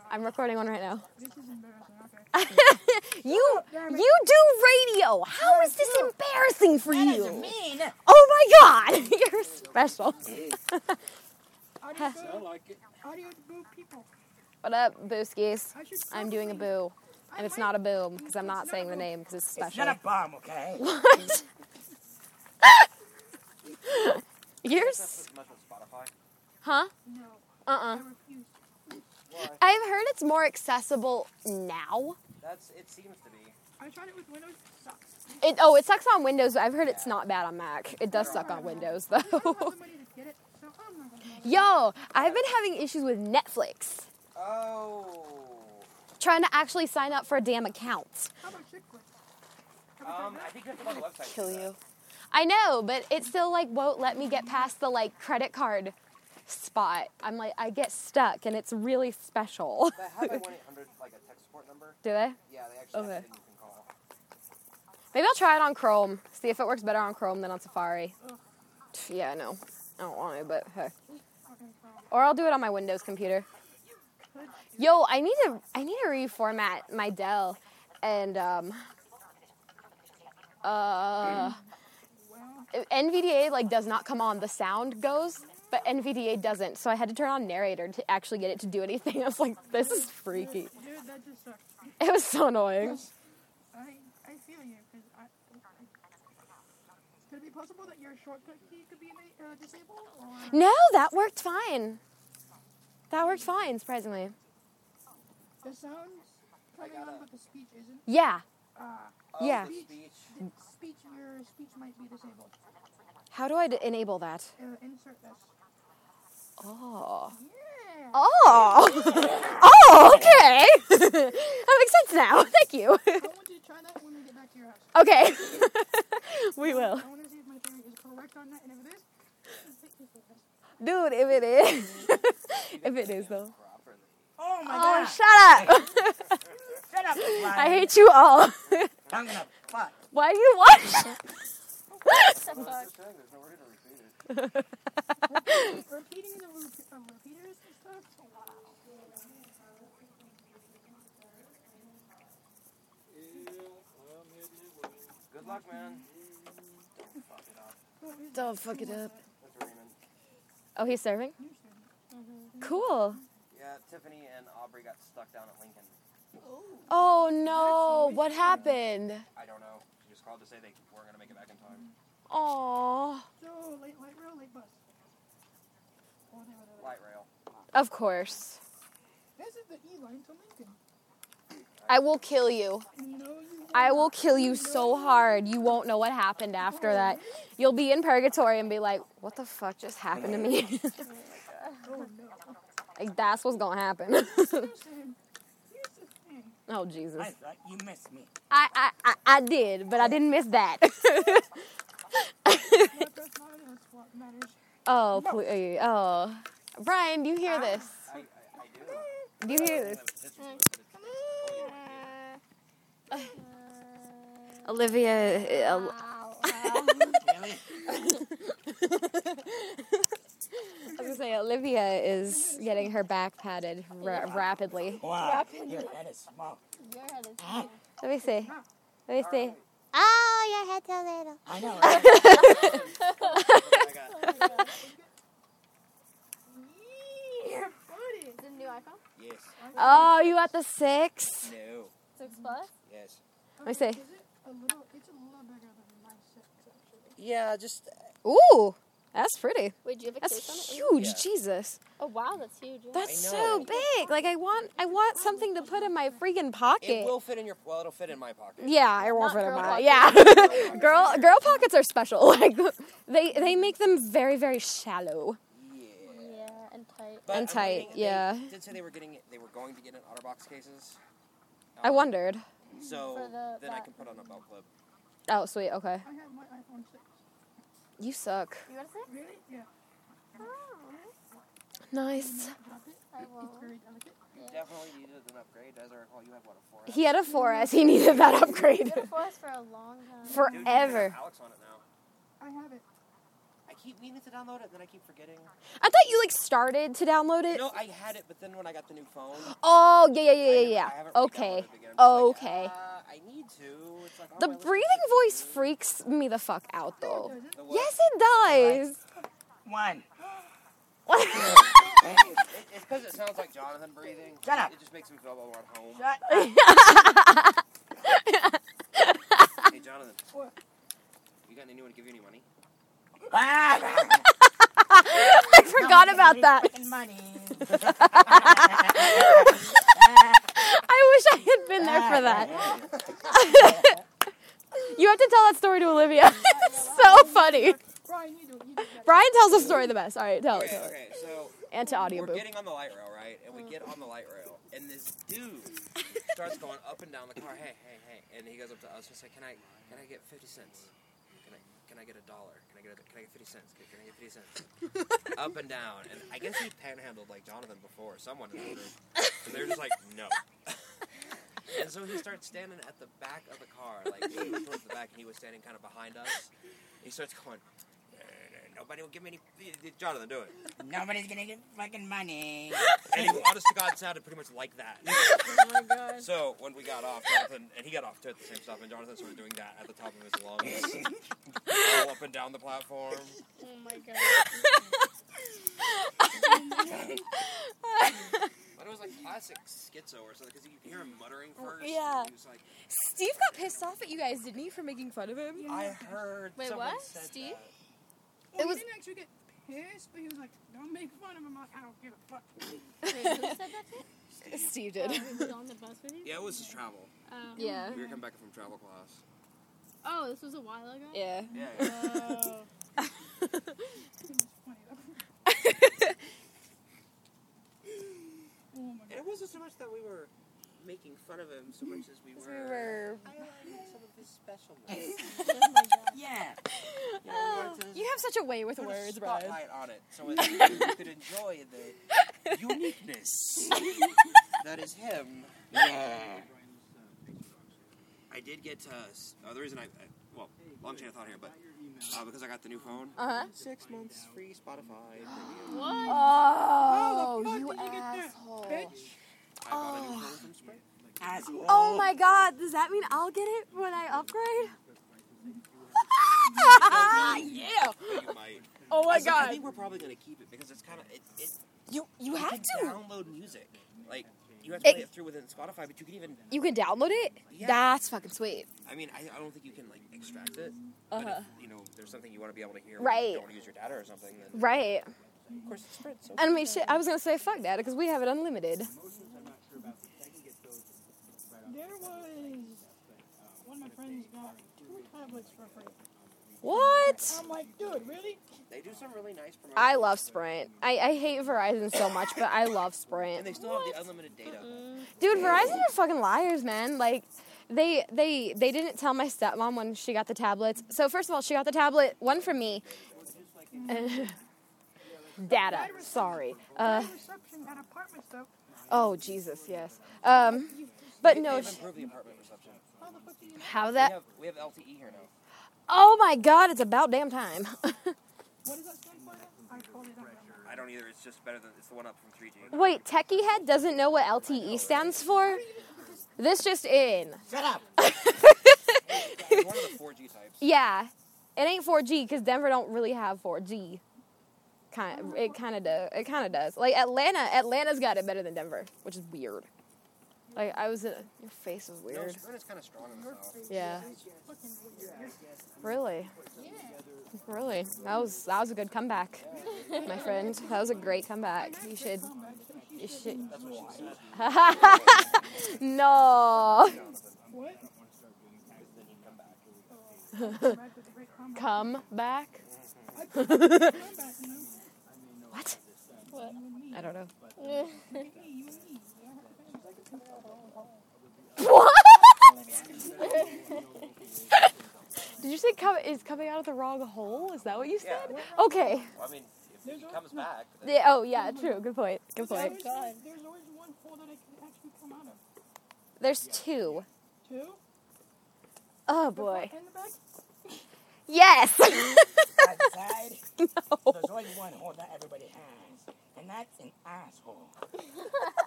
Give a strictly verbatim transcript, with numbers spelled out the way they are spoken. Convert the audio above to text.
I'm recording one right now. This is embarrassing. Okay. you you do radio. How is this embarrassing for That you? isn't mean. Oh my God, you're special. Audio, I like it. audio to boo people. What up, booskies? I should I'm doing a probably- boo, and it's not a boom because I'm not saying the name because it's It's special. not a bomb, okay? What? You're s- Spotify? huh? No, Uh I uh refuse. I've heard it's more accessible now. That's. It seems to be. I tried it with Windows. It sucks. It oh, it sucks on Windows. I've heard it's not bad on Mac. It does suck on Windows I don't have though. the money to get it, so I'm not gonna bother. Yo, I've been having issues with Netflix. Oh. Trying to actually sign up for a damn account. How about Chick Flick? Um, I think you have to go on the website. Kill for that. you. I know, but it still like won't let me get past the like credit card spot. I'm like I get stuck and it's really special. They have a one eight hundred like a tech support number. Do they? Yeah, they actually Okay. have it you can call. Maybe I'll try it on Chrome. See if it works better on Chrome than on Safari. Yeah, no. I don't want to, but hey. Or I'll do it on my Windows computer. Yo, I need to I need to reformat my Dell and um uh N V D A like does not come on. The sound goes, but N V D A doesn't. So I had to turn on narrator to actually get it to do anything. I was like, this is freaky. Dude, that just sucks. It was so annoying. I I feel you because I, I. Could it be possible that your shortcut key could be uh, disabled? Or No, that worked fine. That worked fine, surprisingly. the sounds coming on, but the speech isn't? Yeah. Ah, Oh, Yeah. the speech. the speech, your speech might be disabled. How do I d- enable that? Uh, insert this. Oh. Yeah. Oh. Oh, okay. That makes sense now. Thank you. I want you to try that when we get back to your house. Okay. We will. I want to see if my theory is correct on that, and if it is, take me for this. Dude, if it is. If it is, though. Properly. Oh my Oh, god. shut up. Shut up, I hate you all. I'm gonna fuck. Why do you watch? That's the thing. There's no way to repeat it. Repeating the repeat, uh, repeaters and stuff. Wow. Good luck, man. Don't fuck it up. Don't fuck it up. That's Raymond. Oh, he's serving? Cool. Yeah, Tiffany and Aubrey got stuck down at Lincoln. Oh, no. What happened? I don't know. She just called to say they weren't gonna make it back in time. Aw. So, late light rail, late bus. Or whatever that is. Light rail. Of course. This is the E line to Lincoln. I will kill you. You know you. I will kill you so hard. You won't know what happened after that. You'll be in purgatory and be like, what the fuck just happened to me? Oh no. Like, that's what's gonna happen. Listen, here's the thing. Oh, Jesus. I thought you missed me. I, I, I, I did, but I didn't miss that. What does matter is what matters. Oh, please. Oh. Brian, do you hear this? I, I, I do. Do you hear this? Olivia. Uh, Really? I was gonna say, Olivia is getting her back patted ra- rapidly. Wow. Your head is small. Let me see. Let me see. Oh, your head's so little. I know. Right? I got Yeah, buddy. Is it a new iPhone? Yes. Oh, you got the six? No. Six plus? Yes. Let me see. Is it a little? It's a little bigger than my six, actually. Yeah, just. Ooh, that's pretty. Wait, do you have a That's case on it? huge, Yeah. Jesus. Oh wow, that's huge. Yeah. That's I so know. big. Like I want, I want something to put in my freaking pocket. It will fit in your. Well, it'll fit in my pocket. Yeah, it won't Not fit in girl my. pockets. Yeah, girl, girl pockets are special. Like they, they make them very, very shallow. Yeah. Yeah, and tight. But And I'm tight, reading- they yeah. Did say they were getting. They were going to get in OtterBox cases. I Um, wondered. So For the then I back. can put on a belt clip. Oh, sweet. Okay. I have my iPhone six. You suck. You want to say? Really? Yeah. Nice. Drop it. I It- will. It's very delicate. Definitely needed an upgrade. As I recall, you have what, a four S? He had a four S. He needed that upgrade It's been for us for a long time. Dude, you can forever. have Alex on it now. I have it. I keep meaning to download it, and then I keep forgetting. I thought you like started to download it. No, I had it, but then when I got the new phone, Oh yeah yeah yeah I yeah never- yeah. I haven't Okay. re-downloaded it again. I'm just Okay. Like, uh, I need to. It's like, oh, The my list is breathing so voice big. freaks me the fuck out though. The what? Yes, it does. One. It- it's because it sounds like Jonathan breathing. Shut up. It just makes me feel a little at home. Shut up. Hey, Jonathan. What? You got anyone to give you any money? Ah! I forgot about that. Fucking money. I wish I had been there for that. You have to tell that story to Olivia. It's so funny. Brian, you do it. You do it. Brian tells the story the best. All right, tell it. Okay, Tell it. okay, so And to audio we're booth. getting on the light rail, right? And we get on the light rail, and this dude starts going up and down the car. Hey, hey, hey! And he goes up to us. He's like, "Can I, can I get fifty cents? Can I, can I get a dollar? Can I get, a, can I get fifty cents? Can, can I get fifty cents?" Up and down, and I guess he panhandled like Jonathan before, someone in the group. So they're just like, "No." And so he starts standing at the back of the car, like we were towards the back, and he was standing kind of behind us. He starts going, "Nobody will give me any." Jonathan, do it. Nobody's gonna get fucking money. And he, honest to God, sounded pretty much like that. Oh my god. So when we got off, Jonathan, and he got off too at the same stuff, and Jonathan started doing that at the top of his lungs, all up and down the platform. Oh my god. But it was like classic schizo or something, because you could hear him muttering first. Yeah. And he was like, Steve got pissed off at you guys, didn't he, for making fun of him? I heard Wait, someone what? said Steve? that. Well, It was- he didn't actually get pissed, but he was like, don't make fun of him. I'm like, I don't give a fuck. Wait, who said that to you? Steve Oh, did. who was on the bus with you? Yeah, it was his travel. Oh. Yeah. We were coming back from travel class. Oh, this was a while ago? Yeah. Yeah, yeah. Oh. It was funny though. Oh my And it wasn't so much that we were making fun of him so much as we We were were. highlighting some of his specialness. Oh my god. Yeah. You know, we wanted to You have such a way with put a words, Brian. spotlight on it so that you could enjoy the uniqueness that is him. Yeah. I did get to, uh, the reason I, I, well, long chain of thought here, but uh, because I got the new phone, Uh huh. six months free Spotify premium. What? Oh, How the fuck you did you get that, asshole. bitch? I bought a new phone from Sprint. Asshole. Oh my god, does that mean I'll get it when I upgrade? Yeah. But you might. Oh I my was like, I god. think we're probably going to keep it because it's kind of, it, it, You you you have can to. download music. Like, you have to It- play it through within Spotify, but you can even, You can download it? Yeah. That's fucking sweet. I mean, I, I don't think you can, like, extract it. But Uh-huh. if, you know, there's something you want to be able to hear when Right. you don't want to use your data or something, then, Right. of course, it's Sprint. So I mean, shit, I was gonna say fuck that because we have it unlimited. There was one of my friends got two tablets for free. What? I'm like, dude, really? they do some really nice promotions. I love Sprint. I, I hate Verizon so much, but I love And Sprint. they still have the unlimited data. Dude, Verizon are fucking liars, man. Like, they they they didn't tell my stepmom when she got the tablets. So first of all, she got the tablet one from me. Data. Sorry. Uh, Bad reception at apartments though. oh Jesus, yes. Um, but They no. have sh- improved the apartment reception. How the fuck do you know? How We that? have, we have L T E here now. Oh my God! It's about damn time. What does that stand for? I totally don't remember. I don't either. It's just better than, it's the one up from three G. Wait, Techie Head doesn't know what L T E stands for. This just in. Shut up. It's one of the four G types. Yeah, it ain't four G because Denver don't really have four G. Kind, it kind of does. It kind of does. Like Atlanta, Atlanta's got it better than Denver, which is weird. Like I was, in, your face is No, weird. Sprint is kind of strong in the south. Yeah, Fucking weird. really, really. That was that was a good comeback, my friend. That was a great comeback. You should, you should. That's what she said. No, What? come back. Come back, you know? What? What? I don't know. Hey, you and me. What? Did you say come, is coming out of the wrong hole? Is that what you said? Okay. Well, I mean, if he comes back, then Yeah, oh, yeah, true. Good point. Good There's point. always, there's always one hole that I can actually come out of. There's two. Two? Oh, The boy. front and the back? Yes. Outside, No. there's only one hole that everybody has, and that's an asshole.